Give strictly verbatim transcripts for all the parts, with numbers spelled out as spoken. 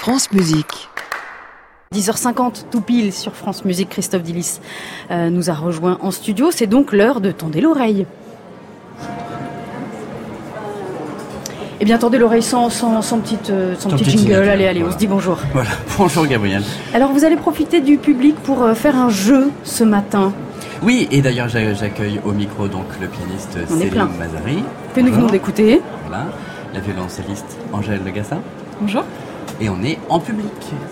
France Musique. dix heures cinquante, tout pile sur France Musique. Christophe Dillis euh, nous a rejoint en studio. C'est donc l'heure de Tendez l'oreille. Eh bien, tendez l'oreille sans, sans, sans petite, euh, sans petit jingle. jingle. Allez, allez, voilà. On se dit bonjour. Voilà, bonjour Gabriel. Alors, vous allez profiter du public pour euh, faire un jeu ce matin. Oui, et d'ailleurs, j'accueille au micro donc le pianiste Céline Mazari. Que nous venons d'écouter. Voilà, la violoncelliste Angèle Legassa. Bonjour. Et on est en public.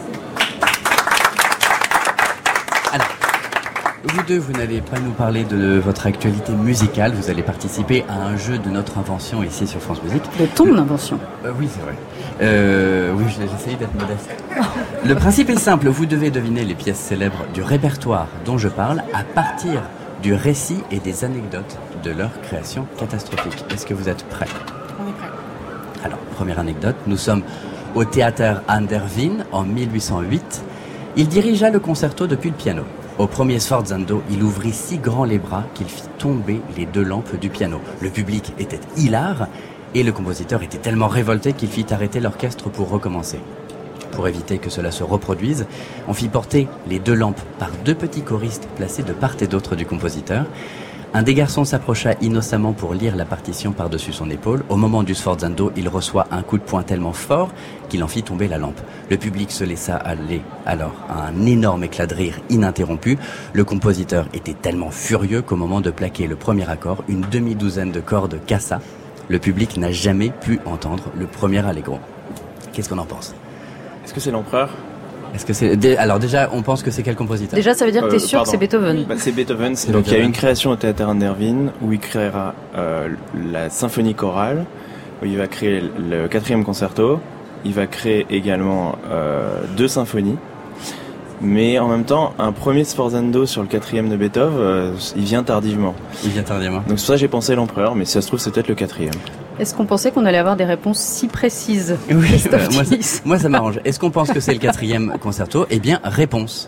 Alors, vous deux, vous n'allez pas nous parler de votre actualité musicale, vous allez participer à un jeu de notre invention ici sur France Musique. De ton Le... invention euh, Oui, c'est vrai. Euh, oui, j'ai essayé d'être modeste. Le principe est simple, vous devez deviner les pièces célèbres du répertoire dont je parle à partir du récit et des anecdotes de leur création catastrophique. Est-ce que vous êtes prêts ? On est prêts. Alors, première anecdote, nous sommes au théâtre an der Wien en mille huit cent huit. Il dirigea le concerto depuis le piano. Au premier sforzando, il ouvrit si grand les bras qu'il fit tomber les deux lampes du piano. Le public était hilar et le compositeur était tellement révolté qu'il fit arrêter l'orchestre pour recommencer. Pour éviter que cela se reproduise, on fit porter les deux lampes par deux petits choristes placés de part et d'autre du compositeur. Un des garçons s'approcha innocemment pour lire la partition par-dessus son épaule. Au moment du sforzando, il reçoit un coup de poing tellement fort qu'il en fit tomber la lampe. Le public se laissa aller alors à un énorme éclat de rire ininterrompu. Le compositeur était tellement furieux qu'au moment de plaquer le premier accord, une demi-douzaine de cordes cassa. Le public n'a jamais pu entendre le premier allegro. Qu'est-ce qu'on en pense ? Est-ce que c'est l'empereur ? Est-ce que c'est... Alors déjà, on pense que c'est quel compositeur ? Déjà, ça veut dire que tu es sûr euh, que c'est Beethoven. Bah, c'est Beethoven. C'est c'est donc Beethoven. Il y a une création au théâtre an der Wien où il créera euh, la symphonie chorale, où il va créer le quatrième concerto. Il va créer également euh, deux symphonies. Mais en même temps, un premier sforzando sur le quatrième de Beethoven, euh, il vient tardivement. Il vient tardivement. Donc c'est pour ça que j'ai pensé l'empereur, mais si ça se trouve c'est peut-être le quatrième. Est-ce qu'on pensait qu'on allait avoir des réponses si précises ? Oui, bah, moi, ça, moi ça m'arrange. Est-ce qu'on pense que c'est le quatrième concerto ? Eh bien, réponse.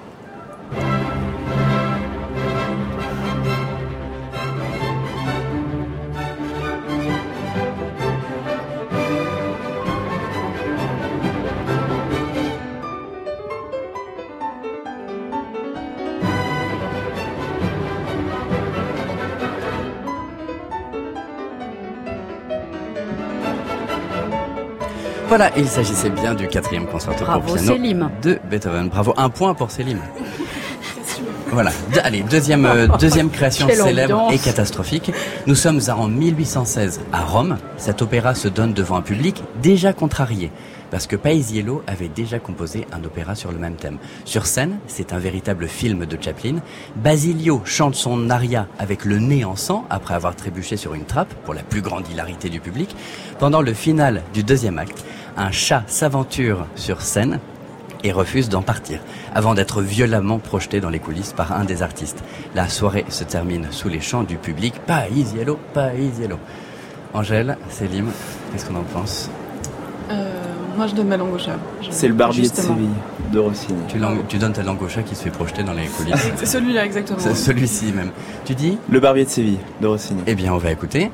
Voilà, il s'agissait bien du quatrième concerto Bravo, pour piano Célim. de Beethoven. Bravo, un point pour Célim. Voilà, De, allez, deuxième, euh, deuxième création Quelle célèbre ambiance. et catastrophique. Nous sommes en mille huit cent seize à Rome. Cet opéra se donne devant un public déjà contrarié, parce que Paisiello avait déjà composé un opéra sur le même thème. Sur scène, c'est un véritable film de Chaplin. Basilio chante son aria avec le nez en sang, après avoir trébuché sur une trappe, pour la plus grande hilarité du public. Pendant le final du deuxième acte, un chat s'aventure sur scène et refuse d'en partir, avant d'être violemment projeté dans les coulisses par un des artistes. La soirée se termine sous les chants du public. Paisiello, Paisiello. Angèle, Célim, qu'est-ce qu'on en pense ? Euh, moi, je donne ma langue au chat. Je... C'est le Barbier Justement. de Séville de Rossini. Tu, lang- tu donnes ta langue au chat qui se fait projeter dans les coulisses. C'est celui-là, exactement. C'est celui-ci même. Tu dis ? Le Barbier de Séville de Rossini. Eh bien, on va écouter.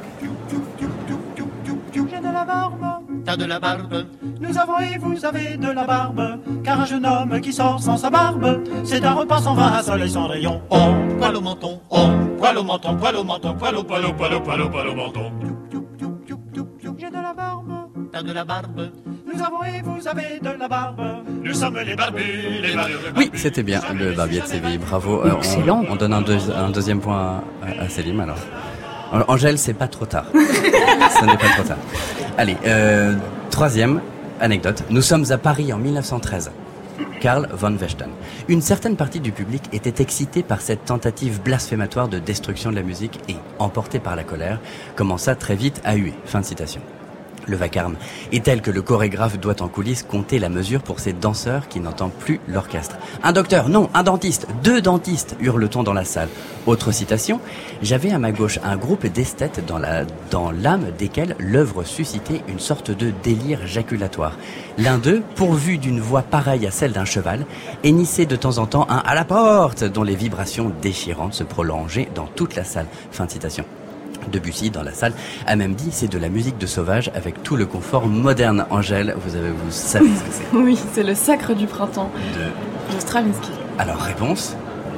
J'ai de la barbe, t'as de la barbe. Nous avons et vous avez de la barbe. Car un jeune homme qui sort sans sa barbe, c'est un repas sans vin, un soleil sans rayon. Oh, poil au menton, oh, poil au menton, poil au menton, poil au poil au poil au poil au poil au menton. J'ai de la barbe, t'as de la barbe. Nous avons et vous avez de la barbe. Nous sommes les barbus, les barbus. Oui, c'était bien, le Barbier de Séville. Bravo. Euh, Excellent. On, on donne un, deux- un deuxième point à, à Célim, alors. Angèle, c'est pas trop tard. Ce n'est pas trop tard. Allez, euh, troisième anecdote. Nous sommes à Paris en mille neuf cent treize. Karl von Westen. Une certaine partie du public était excitée par cette tentative blasphématoire de destruction de la musique et, emporté par la colère, commença très vite à huer. Fin de citation. Le vacarme est tel que le chorégraphe doit en coulisses compter la mesure pour ses danseurs qui n'entendent plus l'orchestre. Un docteur, non, un dentiste, deux dentistes, hurle-t-on dans la salle. Autre citation, j'avais à ma gauche un groupe d'esthètes dans la, dans l'âme desquels l'œuvre suscitait une sorte de délire jaculatoire. L'un d'eux, pourvu d'une voix pareille à celle d'un cheval, hennissait de temps en temps un « à la porte » dont les vibrations déchirantes se prolongeaient dans toute la salle. Fin de citation. Debussy, dans la salle, a même dit c'est de la musique de sauvage avec tout le confort moderne. Angèle, vous, avez, vous savez ce que c'est? Oui, c'est le Sacre du printemps de, de Stravinsky. Alors, réponse?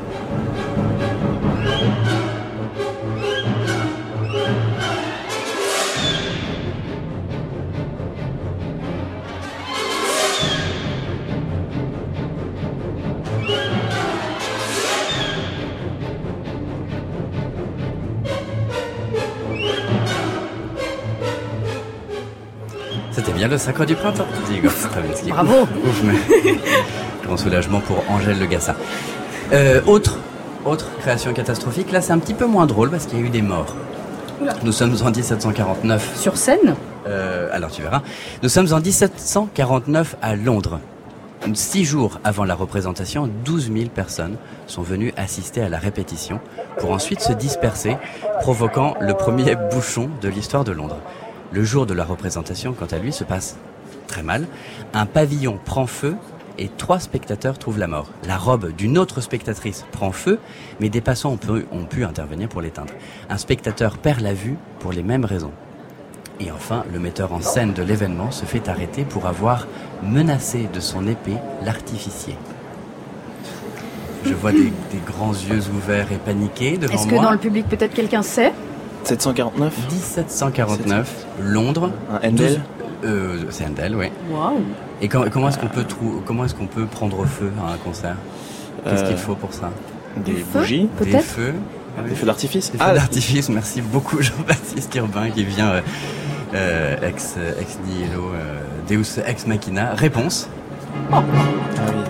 C'était bien le Sacre du printemps, dit Igor Stravinsky. Bravo. Ouf, mais... Grand soulagement pour Angèle Le Gassa. Euh, autre, autre création catastrophique, là c'est un petit peu moins drôle parce qu'il y a eu des morts. Oula. Nous sommes en dix-sept cent quarante-neuf. Sur scène ? euh, Alors tu verras. Nous sommes en dix-sept cent quarante-neuf à Londres. Six jours avant la représentation, douze mille personnes sont venues assister à la répétition pour ensuite se disperser, provoquant le premier bouchon de l'histoire de Londres. Le jour de la représentation, quant à lui, se passe très mal. Un pavillon prend feu et trois spectateurs trouvent la mort. La robe d'une autre spectatrice prend feu, mais des passants ont pu, ont pu intervenir pour l'éteindre. Un spectateur perd la vue pour les mêmes raisons. Et enfin, le metteur en scène de l'événement se fait arrêter pour avoir menacé de son épée l'artificier. Je vois des, des grands yeux ouverts et paniqués devant moi. Est-ce que dans le public, peut-être quelqu'un sait ? sept cent quarante-neuf dix-sept cent quarante-neuf, Londres. Un Handel. Euh, c'est Handel, oui. Waouh. Et quand, comment est-ce qu'on peut trou- comment est-ce qu'on peut prendre feu à un concert? Qu'est-ce euh, qu'il faut pour ça? Des des bougies, feux, peut-être. Des feux, ah, des feux d'artifice. Des feux ah, d'artifice. Merci beaucoup Jean-Baptiste Urbain qui vient euh, euh, ex ex nihilo euh, Deus ex machina. Réponse. Oh. Ah oui.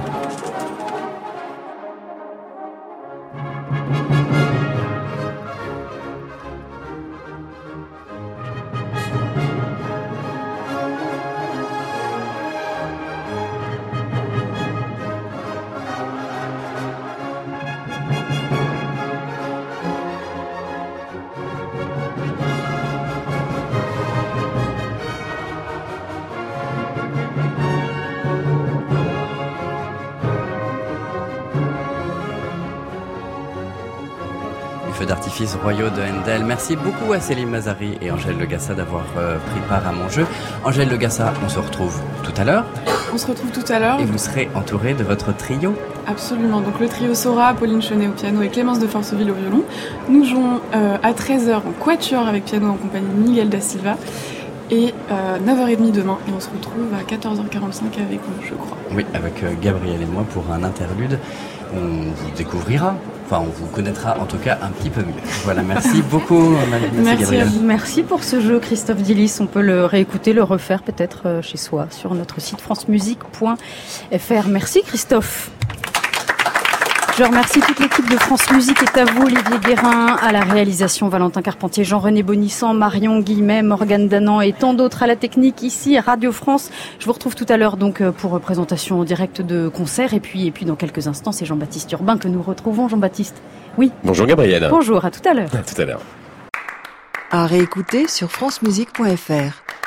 D'artifices royaux de Handel. Merci beaucoup à Céline Mazari et Angèle Le Gassa d'avoir euh, pris part à mon jeu. Angèle Le Gassa, on se retrouve tout à l'heure. On se retrouve tout à l'heure. Et vous serez entourée de votre trio. Absolument. Donc le trio Sora, Pauline Chenet au piano et Clémence de Forceville au violon. Nous jouons euh, à treize heures en quatuor avec piano en compagnie de Miguel da Silva. Et euh, neuf heures trente demain. Et on se retrouve à quatorze heures quarante-cinq avec vous, je crois. Oui, avec euh, Gabriel et moi pour un interlude. On vous découvrira. Enfin, on vous connaîtra en tout cas un petit peu mieux. Voilà, merci beaucoup, merci, merci Gabriel. Merci pour ce jeu, Christophe Dillis. On peut le réécouter, le refaire peut-être chez soi sur notre site francemusique point f r. Merci Christophe. Je remercie toute l'équipe de France Musique et à vous, Olivier Guérin, à la réalisation, Valentin Carpentier, Jean-René Bonissant, Marion Guillemet, Morgane Danan et tant d'autres à la technique ici à Radio France. Je vous retrouve tout à l'heure donc pour présentation en direct de concert et puis, et puis dans quelques instants, c'est Jean-Baptiste Urbain que nous retrouvons. Jean-Baptiste, oui. Bonjour Gabriel. Bonjour, à tout à l'heure. À tout à l'heure. À réécouter sur francemusique point f r.